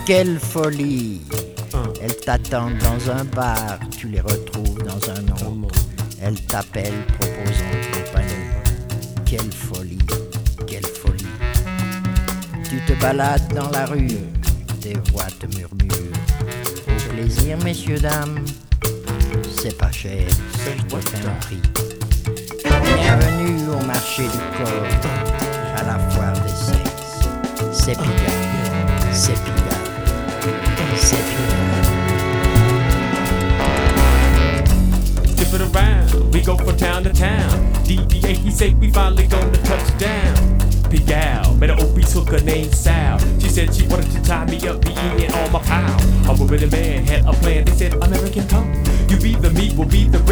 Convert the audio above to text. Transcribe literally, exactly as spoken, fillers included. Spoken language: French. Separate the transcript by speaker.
Speaker 1: quelle folie. Elles t'attendent dans un bar, tu les retrouves dans un autre. Elles t'appellent proposant compagnie. Quelle folie, quelle folie. Tu te balades dans la rue, des voix te murmurent. Au plaisir, messieurs, dames, c'est pas cher, c'est je te fais un prix. Bienvenue au marché du corps, à la foire des sexes. C'est Pigalle, c'est Pigalle, c'est Pigalle.
Speaker 2: Tip it around, we go from town to town. D B A, he say we finally gonna touch down. Pigalle, met an obese hooker named Sal. She said she wanted to tie me up, be eating all my pile. A woman and man had a plan, they said American come. You be the meat, we'll be the